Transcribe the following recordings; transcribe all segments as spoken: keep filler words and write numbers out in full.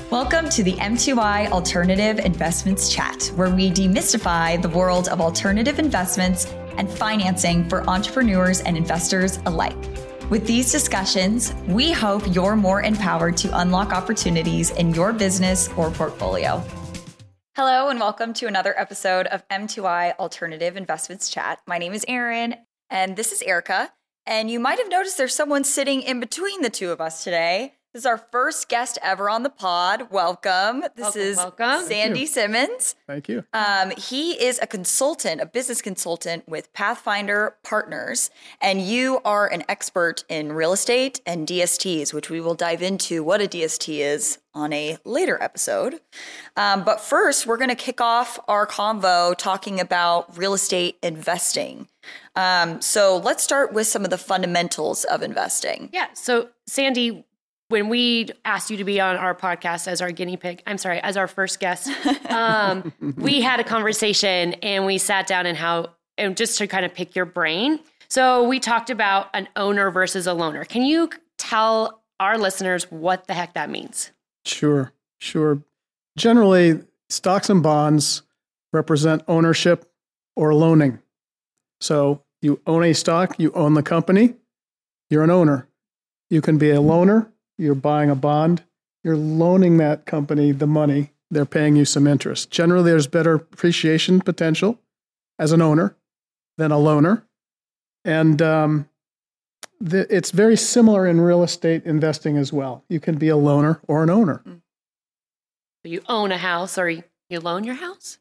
Welcome to the M two I Alternative Investments Chat, where we demystify the world of alternative investments and financing for entrepreneurs and investors alike. With these discussions, we hope you're more empowered to unlock opportunities in your business or portfolio. Hello, and welcome to another episode of M two I Alternative Investments Chat. My name is Erin, and this is Erica. And you might have noticed there's someone sitting in between the two of us today. This is our first guest ever on the pod. Welcome. This welcome, is welcome. Sandy Simmons. Thank you. Um, he is a consultant, a business consultant with Pathfinder Partners, and you are an expert in real estate and D S Ts, which we will dive into what a D S T is on a later episode. Um, but first, we're going to kick off our convo talking about real estate investing. Um, so let's start with some of the fundamentals of investing. Yeah. So Sandy, when we asked you to be on our podcast as our guinea pig, I'm sorry, as our first guest, um, we had a conversation and we sat down and how, and just to kind of pick your brain. So we talked about an owner versus a loaner. Can you tell our listeners what the heck that means? Sure, sure. Generally, stocks and bonds represent ownership or loaning. So you own a stock, you own the company, you're an owner. You can be a loaner. You're buying a bond, you're loaning that company the money, they're paying you some interest. Generally, there's better appreciation potential as an owner than a loaner. And um, the, it's very similar in real estate investing as well. You can be a loaner or an owner. You own a house or you, you loan your house?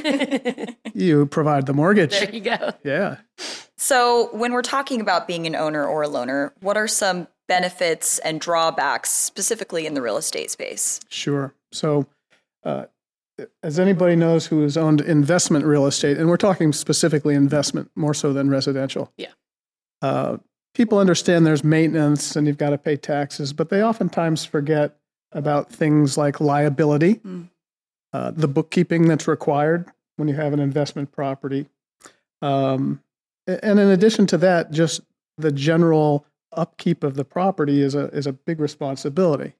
You provide the mortgage. There you go. Yeah. So when we're talking about being an owner or a loaner, what are some benefits and drawbacks specifically in the real estate space? Sure. So uh, as anybody knows who has owned investment real estate, and we're talking specifically investment more so than residential. Yeah. Uh, people understand there's maintenance and you've got to pay taxes, but they oftentimes forget about things like liability, mm. uh, the bookkeeping that's required when you have an investment property. Um, and in addition to that, just the general upkeep of the property is a is a big responsibility.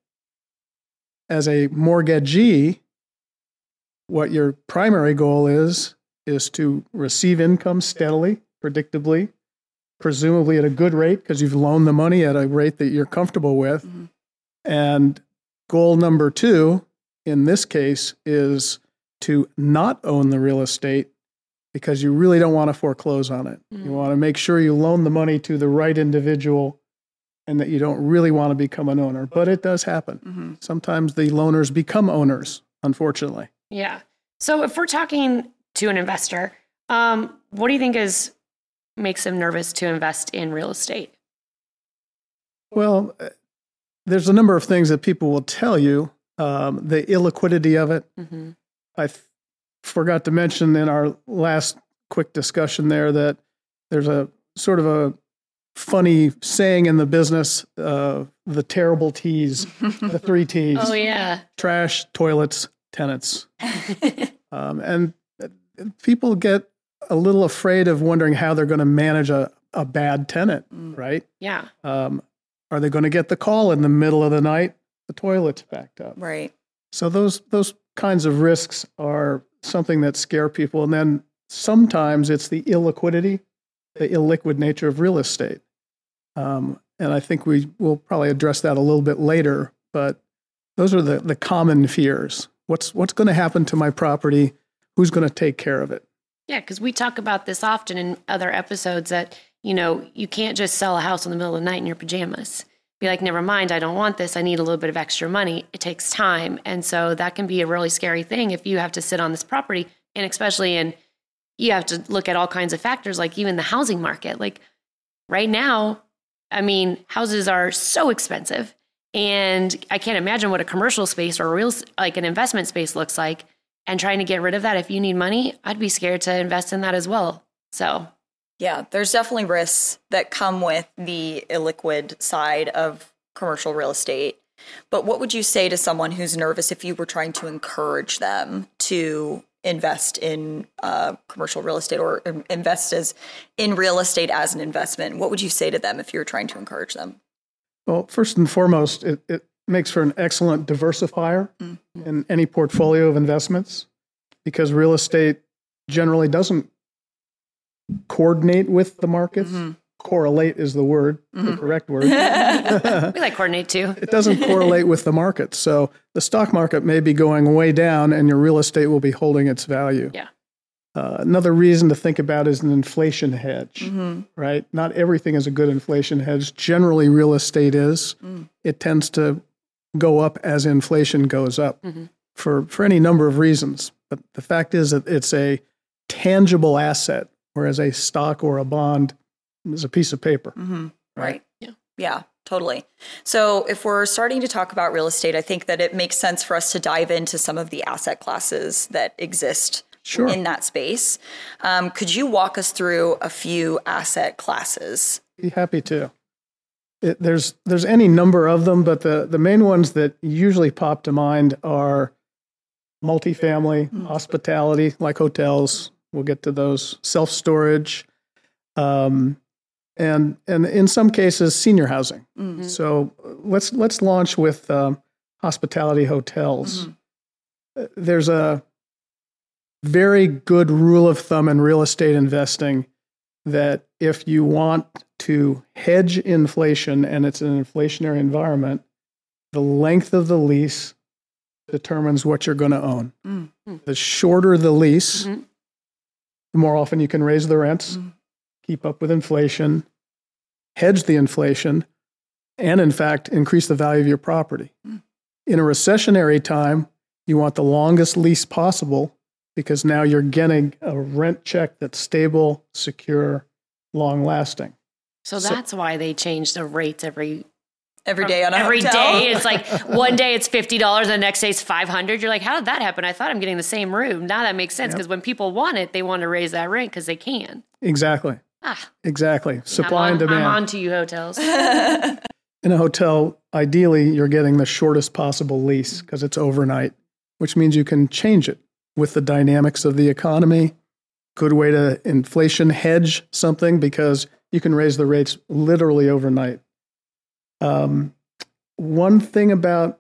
As a mortgagee, what your primary goal is, is to receive income steadily, predictably, presumably at a good rate because you've loaned the money at a rate that you're comfortable with. Mm-hmm. And goal number two, in this case, is to not own the real estate because you really don't want to foreclose on it. Mm-hmm. You want to make sure you loan the money to the right individual and that you don't really want to become an owner. But it does happen. Mm-hmm. Sometimes the loaners become owners, unfortunately. Yeah. So if we're talking to an investor, um, what do you think is makes them nervous to invest in real estate? Well, there's a number of things that people will tell you. Um, the illiquidity of it. Mm-hmm. I th- forgot to mention in our last quick discussion there that there's a sort of a funny saying in the business, uh, the terrible T's, the three T's. Oh, yeah. Trash, toilets, tenants. um, and people get a little afraid of wondering how they're going to manage a, a bad tenant, mm. right? Yeah. Um, are they going to get the call in the middle of the night? The toilet's backed up. Right. So those those kinds of risks are something that scare people. And then sometimes it's the illiquidity, the illiquid nature of real estate. Um, and I think we will probably address that a little bit later, but those are the, the common fears. What's what's going to happen to my property? Who's going to take care of it? Yeah, because we talk about this often in other episodes that, you know, you can't just sell a house in the middle of the night in your pajamas. Be like, never mind, I don't want this. I need a little bit of extra money. It takes time. And so that can be a really scary thing if you have to sit on this property, and especially in, you have to look at all kinds of factors, like even the housing market. Like right now, I mean, houses are so expensive, and I can't imagine what a commercial space or a real, like an investment space looks like. And trying to get rid of that, if you need money, I'd be scared to invest in that as well. So yeah, there's definitely risks that come with the illiquid side of commercial real estate. But what would you say to someone who's nervous if you were trying to encourage them to invest in uh, commercial real estate or invest as in real estate as an investment? What would you say to them if you were trying to encourage them? Well, first and foremost, it, it, makes for an excellent diversifier mm-hmm. in any portfolio of investments because real estate generally doesn't coordinate with the markets. Mm-hmm. Correlate is the word, mm-hmm. the correct word. We like coordinate too. It doesn't correlate with the market. So the stock market may be going way down and your real estate will be holding its value. Yeah. Uh, another reason to think about is an inflation hedge, mm-hmm. right? Not everything is a good inflation hedge. Generally, real estate is. Mm. It tends to go up as inflation goes up mm-hmm. for, for any number of reasons. But the fact is that it's a tangible asset, whereas a stock or a bond is a piece of paper. Mm-hmm. Right. right. Yeah. Yeah, totally. So if we're starting to talk about real estate, I think that it makes sense for us to dive into some of the asset classes that exist sure. in that space. Um, could you walk us through a few asset classes? Be happy to. It, there's there's any number of them, but the, the main ones that usually pop to mind are multifamily, mm-hmm. hospitality, like hotels. We'll get to those. Self-storage, um, and and in some cases, senior housing. Mm-hmm. So let's let's launch with um, hospitality hotels. Mm-hmm. There's a very good rule of thumb in real estate investing that if you want to hedge inflation and it's an inflationary environment, the length of the lease determines what you're going to own. Mm-hmm. The shorter the lease, mm-hmm. the more often you can raise the rents, mm-hmm. keep up with inflation, hedge the inflation, and in fact, increase the value of your property. Mm-hmm. In a recessionary time, you want the longest lease possible because now you're getting a rent check that's stable, secure, long-lasting. So that's so, why they change the rates every every day on a every hotel. day. It's like one day it's fifty dollars, and the next day it's five hundred dollars. You're like, how did that happen? I thought I'm getting the same room. Now that makes sense because yep. when people want it, they want to raise that rent because they can. Exactly. Ah, exactly. Supply on, and demand. I'm on to you, hotels. In a hotel, ideally, you're getting the shortest possible lease because it's overnight, which means you can change it with the dynamics of the economy. Good way to inflation hedge something because you can raise the rates literally overnight. Um, one thing about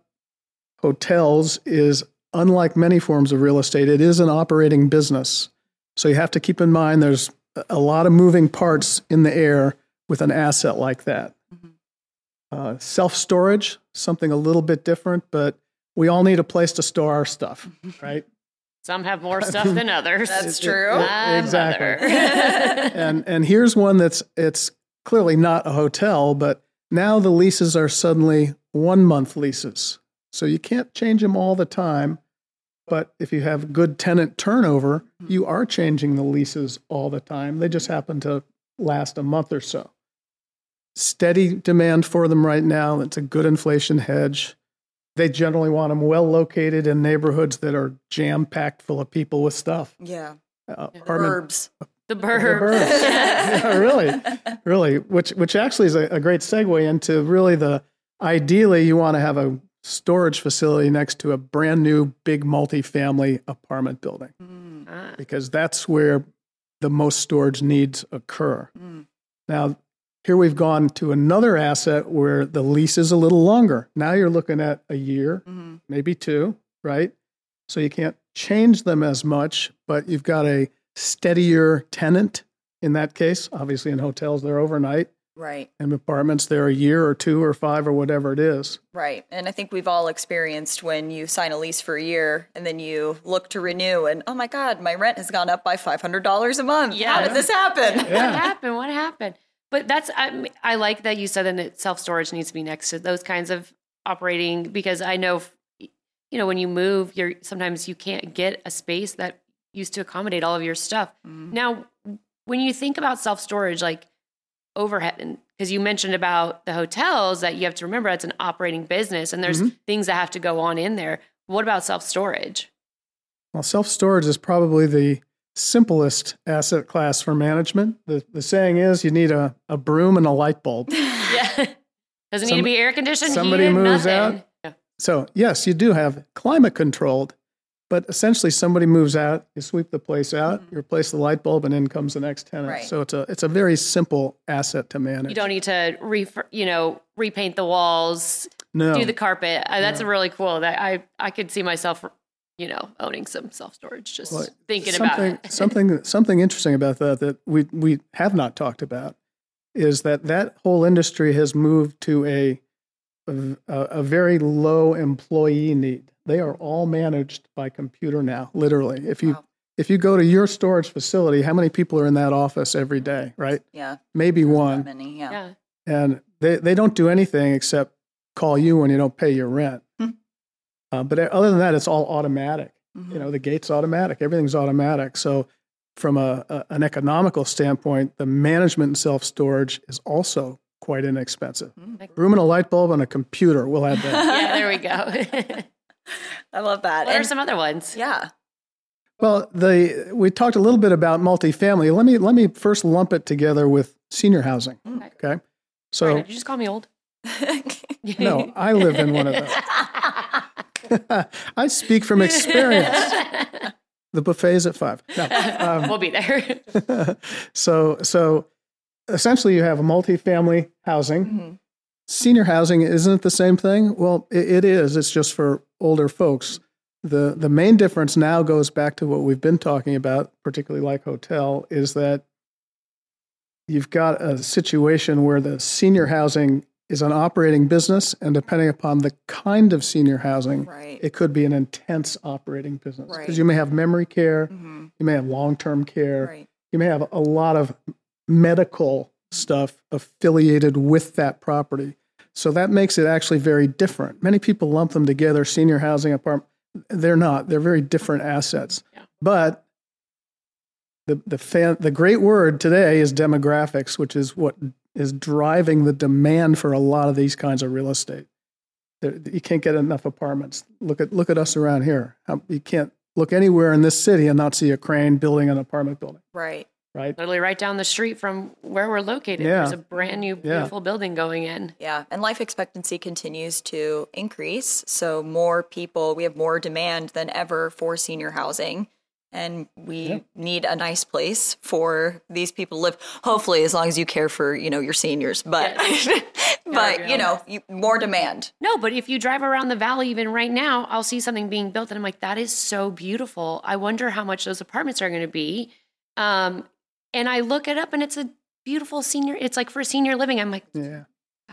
hotels is, unlike many forms of real estate, it is an operating business. So you have to keep in mind there's a lot of moving parts in the air with an asset like that. Mm-hmm. Uh, self-storage, something a little bit different, but we all need a place to store our stuff, right? Some have more stuff than others. That's true. It, it, exactly. and and here's one that's it's clearly not a hotel, but now the leases are suddenly one-month leases. So you can't change them all the time, but if you have good tenant turnover, you are changing the leases all the time. They just happen to last a month or so. Steady demand for them right now. It's a good inflation hedge. They generally want them well located in neighborhoods that are jam-packed full of people with stuff. Yeah. Uh, yeah. Burbs. The burbs. The burbs. Yeah, really, really, which which actually is a, a great segue into really the, ideally you want to have a storage facility next to a brand new big multifamily apartment building mm. ah. because that's where the most storage needs occur. Mm. Now, here we've gone to another asset where the lease is a little longer. Now you're looking at a year, mm-hmm. maybe two, right? So you can't change them as much, but you've got a steadier tenant in that case. Obviously in hotels, they're overnight. Right. In apartments, they're a year or two or five or whatever it is. Right. And I think we've all experienced when you sign a lease for a year and then you look to renew and, oh my God, my rent has gone up by five hundred dollars a month. Yeah. How did this happen? Yeah. What happened? What happened? But that's, I, I like that you said that self-storage needs to be next to those kinds of operating, because I know, you know, when you move, you're sometimes you can't get a space that used to accommodate all of your stuff. Mm-hmm. Now, when you think about self-storage, like overhead, because you mentioned about the hotels that you have to remember it's an operating business and there's mm-hmm. things that have to go on in there. What about self-storage? Well, self-storage is probably the simplest asset class for management. The the saying is you need a, a broom and a light bulb. Yeah. Doesn't Some, need to be air conditioned. Somebody heated, moves nothing. out. Yeah. So yes, you do have climate controlled, but essentially somebody moves out, you sweep the place out, mm-hmm. you replace the light bulb, and in comes the next tenant. Right. So it's a it's a very simple asset to manage. You don't need to re, you know repaint the walls. no. do the carpet. Uh, that's no. really cool. That I I could see myself, you know, owning some self storage. Just well, thinking something, about it. something something interesting about that that we we have not talked about is that that whole industry has moved to a a, a very low employee need. They are all managed by computer now, literally. If you wow. if you go to your storage facility, how many people are in that office every day, right? Yeah. Maybe Not one. Many, yeah. yeah. And they, they don't do anything except call you when you don't pay your rent. Hmm. Uh, but other than that, it's all automatic. Mm-hmm. You know, the gate's automatic. Everything's automatic. So from a, a an economical standpoint, the management and self-storage is also quite inexpensive. Mm-hmm. Room and a light bulb and a computer. We'll add that. Yeah, there we go. I love that. What and, are some other ones? Yeah. Well, the we talked a little bit about multifamily. Let me let me first lump it together with senior housing. Okay. okay? So Sorry, did you just call me old? No, I live in one of those. I speak from experience. The buffet's at five. No, um, we'll be there. so so essentially you have a multifamily housing. Mm-hmm. Senior housing, isn't it the same thing? Well, it, it is. It's just for older folks. The the main difference now goes back to what we've been talking about, particularly like hotel, is that you've got a situation where the senior housing is an operating business, and depending upon the kind of senior housing, right. it could be an intense operating business. Because right. you may have memory care, mm-hmm. you may have long-term care, right. you may have a lot of medical stuff affiliated with that property. So that makes it actually very different. Many people lump them together, senior housing, apartment. They're not. They're very different assets. Yeah. But the the fan, the great word today is demographics, which is what is driving the demand for a lot of these kinds of real estate. There, you can't get enough apartments. Look at look at us around here. You can't look anywhere in this city and not see a crane building an apartment building. Right. Right. Literally right down the street from where we're located. Yeah. There's a brand new, beautiful yeah. building going in. Yeah. And life expectancy continues to increase. So more people, we have more demand than ever for senior housing. And we yeah. need a nice place for these people to live. Hopefully, as long as you care for, you know, your seniors. But, yes. but you know, you, more demand. No, but if you drive around the valley, even right now, I'll see something being built. And I'm like, that is so beautiful. I wonder how much those apartments are going to be. Um, And I look it up and it's a beautiful senior, it's like for senior living. I'm like, yeah.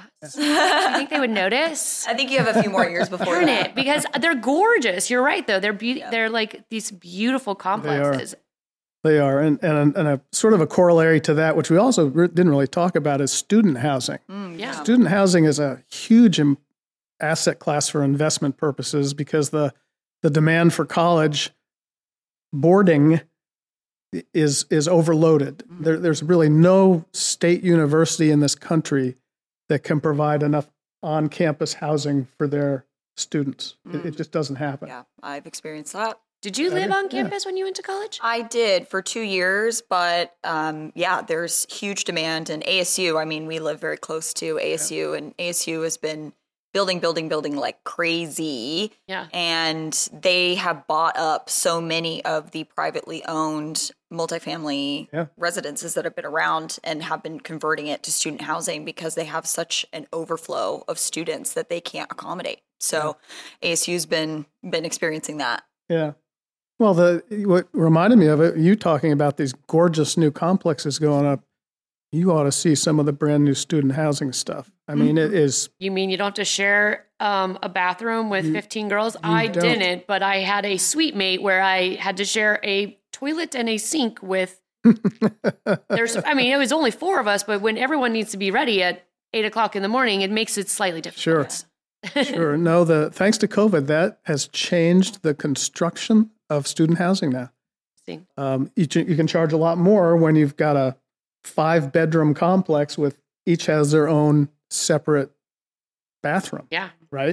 I think they would notice. I think you have a few more years before Darn that. it, because they're gorgeous. You're right, though. They're be- yeah. They're like these beautiful complexes. They are. They are. And, and, and a sort of a corollary to that, which we also re- didn't really talk about, is student housing. Mm, yeah. Student housing is a huge Im- asset class for investment purposes because the the demand for college boarding is is overloaded. Mm-hmm. There, there's really no state university in this country that can provide enough on-campus housing for their students. Mm. It, it just doesn't happen. Yeah, I've experienced that. Did you live on campus yeah. when you went to college? I did for two years, but um, yeah, there's huge demand. And A S U, I mean, we live very close to A S U, yeah. and A S U has been building, building, building like crazy. Yeah. And they have bought up so many of the privately owned multifamily yeah. residences that have been around and have been converting it to student housing because they have such an overflow of students that they can't accommodate. So yeah. A S U's been been experiencing that. Yeah. Well, the what reminded me of it, you talking about these gorgeous new complexes going up. You ought to see some of the brand new student housing stuff. I mean, mm-hmm. it is. You mean you don't have to share um, a bathroom with you, fifteen girls? I don't. didn't, but I had a suite mate where I had to share a toilet and a sink with. There's, I mean, it was only four of us, but when everyone needs to be ready at eight o'clock in the morning, it makes it slightly different. Sure, sure. No, the thanks to COVID, that has changed the construction of student housing now. Um, you, you can charge a lot more when you've got a five bedroom complex with each has their own separate bathroom. Yeah. Right.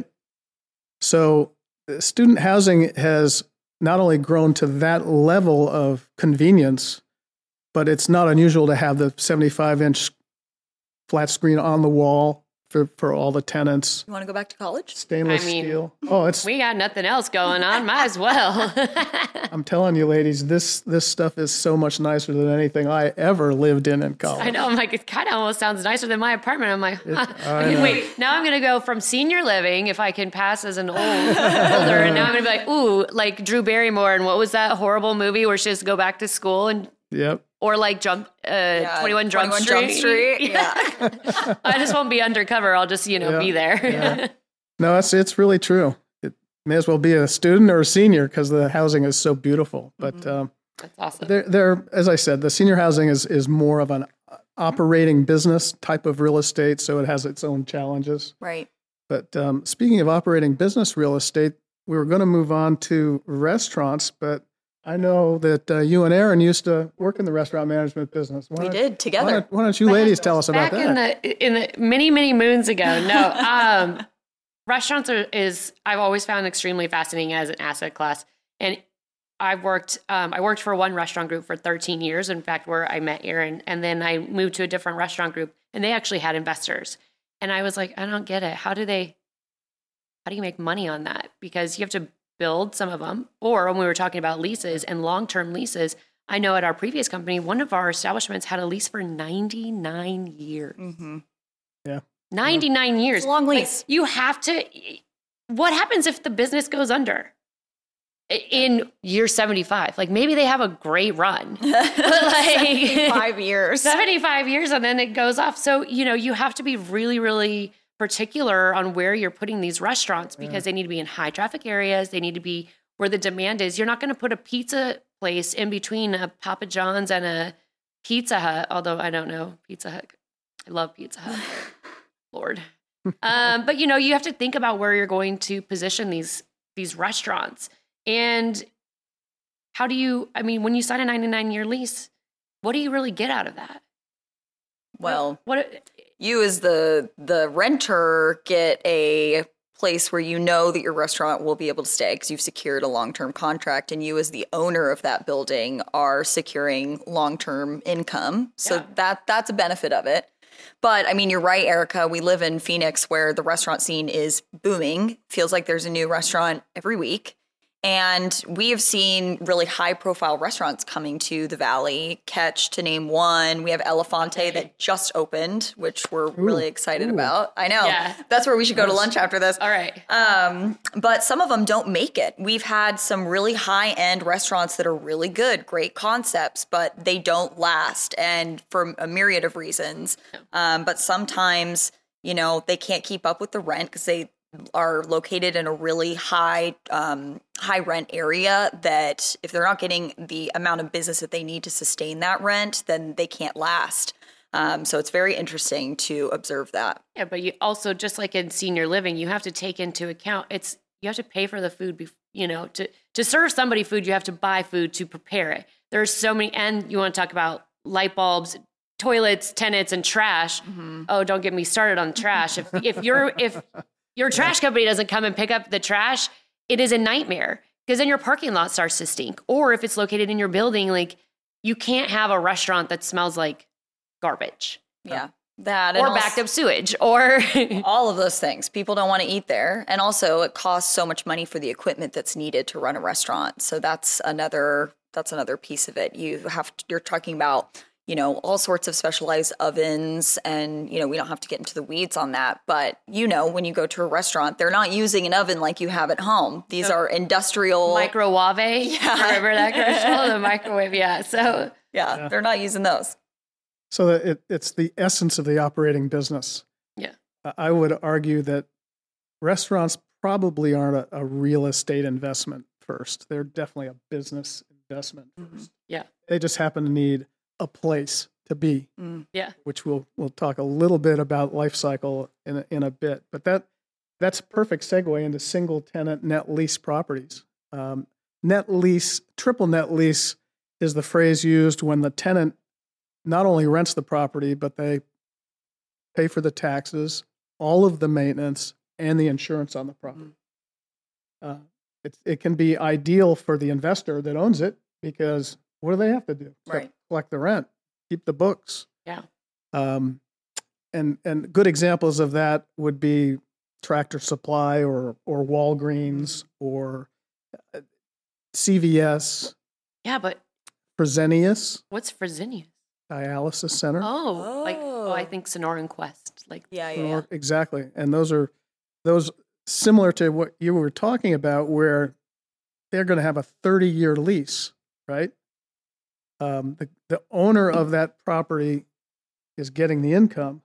So student housing has not only grown to that level of convenience, but it's not unusual to have the seventy-five inch flat screen on the wall for, for all the tenants. You want to go back to college? Stainless I mean, steel. Oh, it's we got nothing else going on. Might as well. I'm telling you, ladies, this this stuff is so much nicer than anything I ever lived in in college. I know. I'm like, it kind of almost sounds nicer than my apartment. I'm like, huh. It, I I mean, know. wait, now I'm going to go from senior living, if I can pass as an old older, and now I'm going to be like, ooh, like Drew Barrymore, and what was that horrible movie where she has to go back to school and Yep. or like jump uh, Yeah, twenty-one Jump twenty-one Street. Jump Street. Yeah. I just won't be undercover. I'll just you know Yeah, be there. yeah. No, it's it's really true. It may as well be a student or a senior because the housing is so beautiful. But Mm-hmm. um, That's awesome. there, there, as I said, the senior housing is is more of an operating business type of real estate, so it has its own challenges. Right. But um, speaking of operating business real estate, we were going to move on to restaurants, but I know that uh, you and Aaron used to work in the restaurant management business. Why We don't- did Why together. don't, why don't you ladies tell us about Back that? in the in the many many moons ago. No, um, restaurants are is I've always found extremely fascinating as an asset class, and I've worked um, I worked for one restaurant group for thirteen years. In fact, where I met Aaron, and then I moved to a different restaurant group, and they actually had investors, and I was like, I don't get it. How do they? How do you make money on that? Because you have to build some of them, or when we were talking about leases and long-term leases, I know at our previous company, one of our establishments had a lease for ninety-nine years. Mm-hmm. Yeah. ninety-nine years. It's a long Like, lease. you have to, what happens if the business goes under in year seventy-five? Like maybe they have a great run, but like Five years. seventy-five years and then it goes off. So, you know, you have to be really, really particular on where you're putting these restaurants because they need to be in high traffic areas. They need to be where the demand is. You're not going to put a pizza place in between a Papa John's and a Pizza Hut, although I don't know Pizza Hut. I love Pizza Hut. Lord. Um, but you know, you have to think about where you're going to position these these restaurants. And how do you, I mean, when you sign a ninety-nine year lease, what do you really get out of that? Well, What you as the the renter get a place where you know that your restaurant will be able to stay because you've secured a long-term contract, and you as the owner of that building are securing long-term income. So Yeah. that that's a benefit of it. But I mean, you're right, Erica. We live in Phoenix where the restaurant scene is booming. Feels like there's a new restaurant every week. And we have seen really high profile restaurants coming to the Valley. Catch, to name one. We have Elefante that just opened, which we're really excited Ooh. about. I know. Yeah. That's where we should go to lunch after this. all right. Um, but some of them don't make it. We've had some really high end restaurants that are really good, great concepts, but they don't last. And for a myriad of reasons. Um, but sometimes, you know, they can't keep up with the rent because they are located in a really high um, high rent area that if they're not getting the amount of business that they need to sustain that rent, then they can't last. Um, so it's very interesting to observe that. Yeah, but you also, just like in senior living, you have to take into account it's you have to pay for the food. Bef- you know, to to serve somebody food, you have to buy food to prepare it. There's so many, and you want to talk about light bulbs, toilets, tenants, and trash. Mm-hmm. Oh, don't get me started on trash. If if you're if your trash company doesn't come and pick up the trash, it is a nightmare because then your parking lot starts to stink. Or if it's located in your building, like you can't have a restaurant that smells like garbage. Yeah. That Or and backed also- up sewage or all of those things. People don't want to eat there. And also it costs so much money for the equipment that's needed to run a restaurant. So that's another that's another piece of it. You have to, you're talking about, you know, all sorts of specialized ovens, and you know, we don't have to get into the weeds on that, but you know, when you go to a restaurant, they're not using an oven like you have at home. These are industrial microwave. Yeah. Remember that commercial? The microwave, yeah. So yeah, Yeah. they're not using those. So that it, it's the essence of the operating business. Yeah. Uh, I would argue that restaurants probably aren't a, a real estate investment first. They're definitely a business investment first. Yeah. They just happen to need a place to be, yeah. which we'll we'll talk a little bit about life cycle in a, in a bit. But that that's a perfect segue into single tenant net lease properties. Um, net lease, triple net lease is the phrase used when the tenant not only rents the property, but they pay for the taxes, all of the maintenance, and the insurance on the property. Uh, it, it can be ideal for the investor that owns it because what do they have to do? Except Right. collect the rent, keep the books. Yeah. Um, and and good examples of that would be Tractor Supply or or Walgreens or C V S. Yeah, but Fresenius. What's Fresenius? Dialysis center. Oh, oh. like oh, I think Sonoran Quest. Like yeah, yeah, yeah, exactly. And those are those similar to what you were talking about, where they're going to have a thirty-year lease, right? Um, the the owner of that property is getting the income,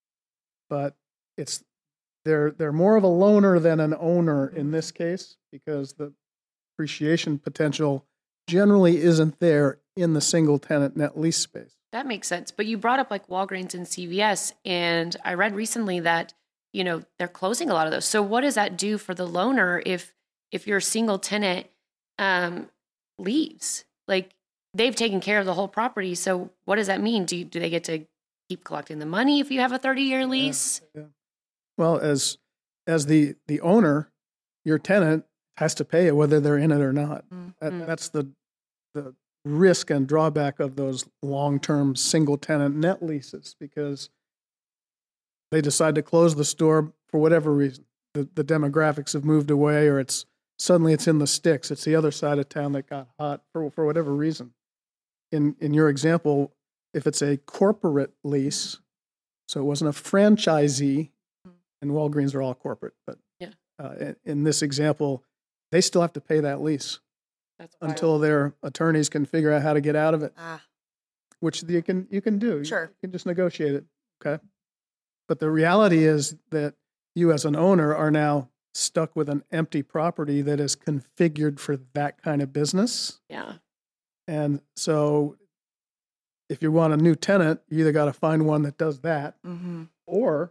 but it's they're they're more of a loaner than an owner in this case, because the appreciation potential generally isn't there in the single tenant net lease space. That makes sense. But you brought up like Walgreens and C V S, and I read recently that, you know, they're closing a lot of those. So what does that do for the loaner if if your single tenant um, leaves? Like, they've taken care of the whole property. So what does that mean? Do you, do they get to keep collecting the money if you have a thirty-year lease? Yeah, yeah. Well, as as the the owner, your tenant has to pay it whether they're in it or not. Mm-hmm. That, that's the the risk and drawback of those long-term single tenant net leases, because they decide to close the store for whatever reason. The, the demographics have moved away, or it's suddenly it's in the sticks. It's the other side of town that got hot for for whatever reason. In in your example, if it's a corporate lease, so it wasn't a franchisee, and Walgreens are all corporate, but yeah. uh, in, in this example, they still have to pay that lease. That's until their attorneys can figure out how to get out of it, ah. which you can you can do. Sure, you can just negotiate it. Okay, but the reality is that you, as an owner, are now stuck with an empty property that is configured for that kind of business. Yeah, and so if you want a new tenant, you either got to find one that does that, mm-hmm. or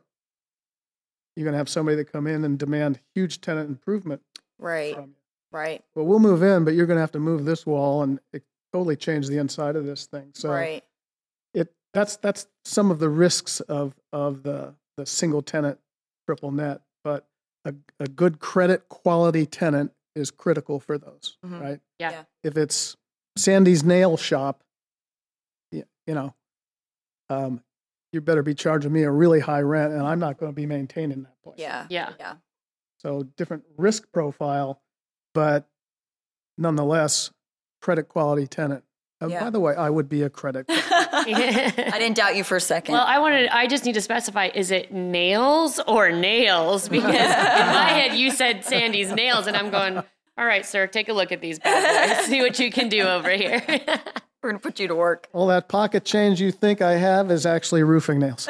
you're going to have somebody that come in and demand huge tenant improvement. Right. From you. Right. Well, we'll move in, but you're going to have to move this wall, and it totally change the inside of this thing. So right. it that's that's some of the risks of of the the single tenant triple net. But a, a good credit quality tenant is critical for those, mm-hmm. right? Yeah. yeah. If it's Sandy's nail shop, you, you know, um, you better be charging me a really high rent, and I'm not going to be maintaining that place. Yeah. Yeah. Yeah. So different risk profile. But nonetheless, credit quality tenant. Uh, yeah. By the way, I would be a credit. I didn't doubt you for a second. Well, I wanted. I just need to specify: is it nails or nails? Because in my head, you said Sandy's nails, and I'm going, all right, sir, take a look at these bad boys. See what you can do over here. We're going to put you to work. All that pocket change you think I have is actually roofing nails.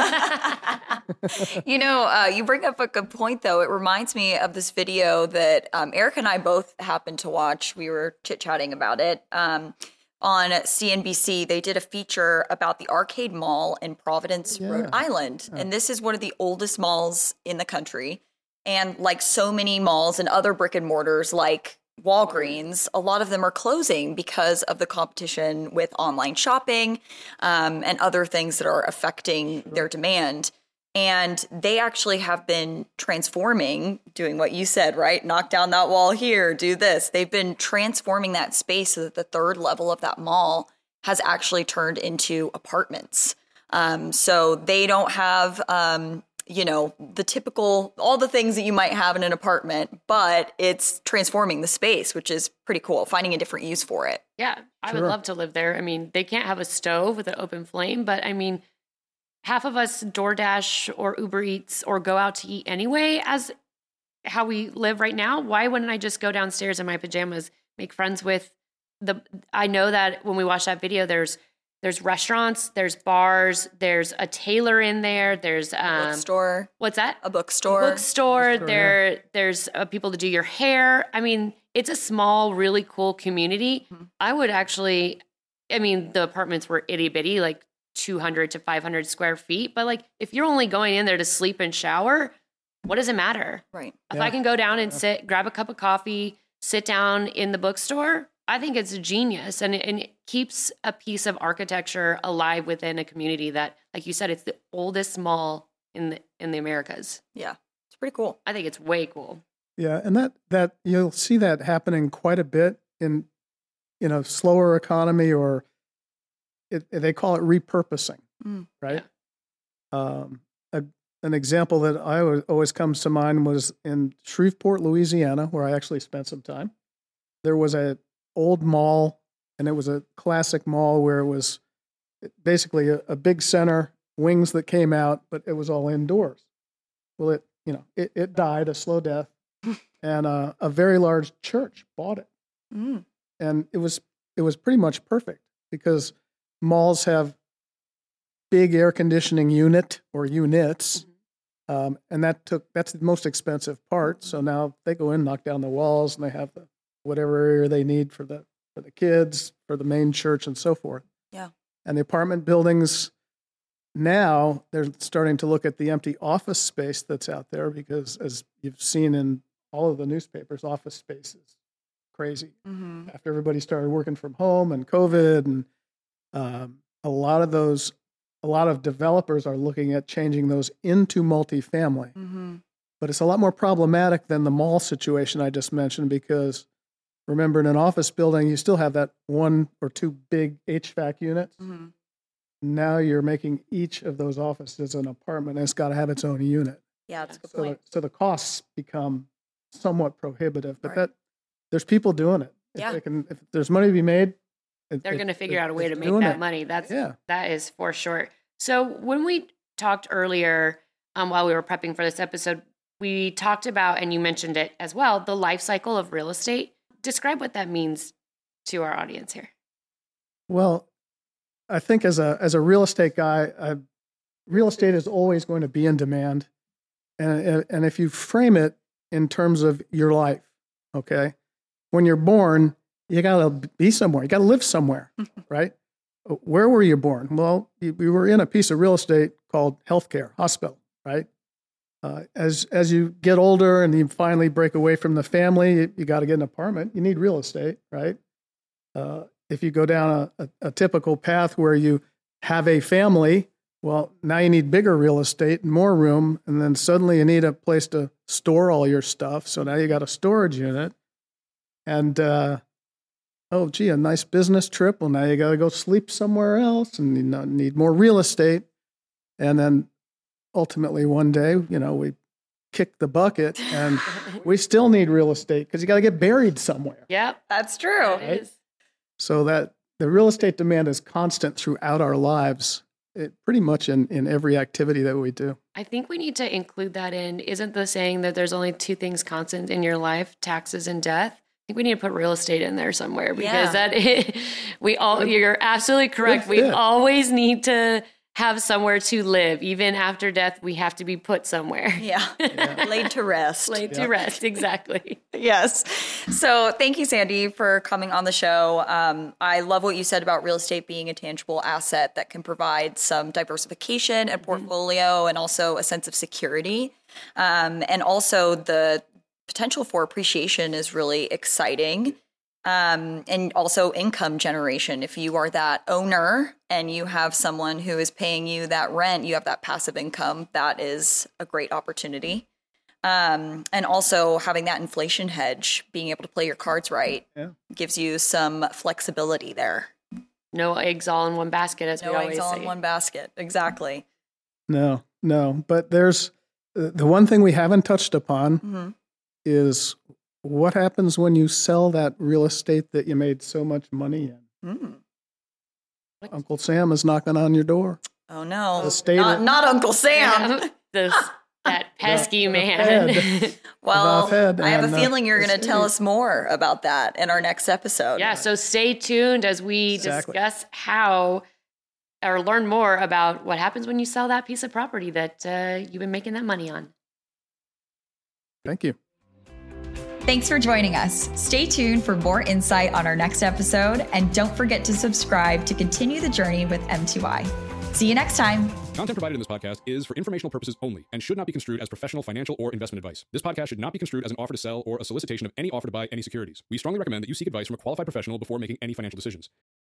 You know, uh, you bring up a good point, though. It reminds me of this video that um, Eric and I both happened to watch. We were chit-chatting about it. Um, on C N B C, they did a feature about the Arcade Mall in Providence, yeah. Rhode Island. Yeah. And this is one of the oldest malls in the country. And like so many malls and other brick and mortars like Walgreens, a lot of them are closing because of the competition with online shopping um, and other things that are affecting sure. their demand. And they actually have been transforming, doing what you said, right? Knock down that wall here, do this. They've been transforming that space so that the third level of that mall has actually turned into apartments. Um, so they don't have, um, you know, the typical, all the things that you might have in an apartment, but it's transforming the space, which is pretty cool, finding a different use for it. Yeah, I sure. would love to live there. I mean, they can't have a stove with an open flame, but I mean, half of us DoorDash or Uber Eats or go out to eat anyway as how we live right now. Why wouldn't I just go downstairs in my pajamas, make friends with the, I know that when we watch that video, there's there's restaurants, there's bars, there's a tailor in there, there's um, a bookstore. What's that? A bookstore. A bookstore. bookstore there, yeah. There's uh, people to do your hair. I mean, it's a small, really cool community. Mm-hmm. I would actually, I mean, the apartments were itty bitty, like two hundred to five hundred square feet. But like, if you're only going in there to sleep and shower, what does it matter? Right. If yeah. I can go down and sit, grab a cup of coffee, sit down in the bookstore, I think it's genius. And it, and it keeps a piece of architecture alive within a community that, like you said, it's the oldest mall in the, in the Americas. Yeah. It's pretty cool. I think it's way cool. Yeah. And that, that you'll see that happening quite a bit in, in a slower economy, or It, they call it repurposing, mm, right? Um, a, an example that I was, always comes to mind was in Shreveport, Louisiana, where I actually spent some time. There was a old mall, and it was a classic mall where it was basically a, a big center, wings that came out, but it was all indoors. Well, it you know it, it died a slow death, and uh, a very large church bought it, mm. and it was it was pretty much perfect because malls have big air conditioning unit or units, mm-hmm. um, and that took that's the most expensive part. So now they go in, knock down the walls, and they have the whatever area they need for the for the kids, for the main church, and so forth. Yeah. And the apartment buildings now, they're starting to look at the empty office space that's out there because, as you've seen in all of the newspapers, office space is crazy. Mm-hmm. After everybody started working from home and COVID, and um, a lot of those, a lot of developers are looking at changing those into multifamily. Mm-hmm. But it's a lot more problematic than the mall situation I just mentioned because remember, in an office building, you still have that one or two big H V A C units. Mm-hmm. Now you're making each of those offices an apartment, and it's got to have its own unit. Yeah, that's a good so point. The, so the costs become somewhat prohibitive, but right. that there's people doing it. If yeah. they can, if there's money to be made, it, they're going to figure it, out a way to make that it. money. That's yeah. that is for sure. So when we talked earlier, um, while we were prepping for this episode, we talked about, and you mentioned it as well, the life cycle of real estate. Describe what that means to our audience here. Well, I think as a as a real estate guy, I, real estate is always going to be in demand, and and if you frame it in terms of your life, okay, when you're born, you got to be somewhere, you got to live somewhere, right? Where were you born? Well, you, you were in a piece of real estate called healthcare, hospital, right? Uh, as as you get older and you finally break away from the family, you, you got to get an apartment. You need real estate, right? Uh, if you go down a, a, a typical path where you have a family, well, now you need bigger real estate and more room, and then suddenly you need a place to store all your stuff. So now you got a storage unit, and uh, oh, gee, a nice business trip. Well, now you got to go sleep somewhere else, and you need more real estate, and then. Ultimately, one day, you know, we kick the bucket and we still need real estate because you got to get buried somewhere. Yep, that's true. Right? So that the real estate demand is constant throughout our lives, it, pretty much in, in every activity that we do. I think we need to include that in. Isn't the saying that there's only two things constant in your life, taxes and death? I think we need to put real estate in there somewhere because yeah. that it, we all, you're absolutely correct. We always need to have somewhere to live. Even after death, we have to be put somewhere. Yeah. yeah. Laid to rest. Laid yeah. to rest, exactly. Yes. So thank you, Sandy, for coming on the show. Um, I love what you said about real estate being a tangible asset that can provide some diversification and portfolio mm-hmm. and also a sense of security. Um, and also the potential for appreciation is really exciting. Um, and also income generation. If you are that owner and you have someone who is paying you that rent, you have that passive income, that is a great opportunity. Um, and also having that inflation hedge, being able to play your cards right, yeah. gives you some flexibility there. No eggs all in one basket, as no we always say. No eggs all in one basket. Exactly. No, no. But there's uh, the one thing we haven't touched upon mm-hmm. is what happens when you sell that real estate that you made so much money in? Mm. Uncle Sam is knocking on your door. Oh, no. The state not, of, not Uncle Sam. This, that pesky man. Well, I have a feeling you're going to tell us more about that in our next episode. Yeah, so stay tuned as we exactly. discuss how or learn more about what happens when you sell that piece of property that uh, you've been making that money on. Thank you. Thanks for joining us. Stay tuned for more insight on our next episode, and don't forget to subscribe to continue the journey with M two I. See you next time. Content provided in this podcast is for informational purposes only and should not be construed as professional, financial, or investment advice. This podcast should not be construed as an offer to sell or a solicitation of any offer to buy any securities. We strongly recommend that you seek advice from a qualified professional before making any financial decisions.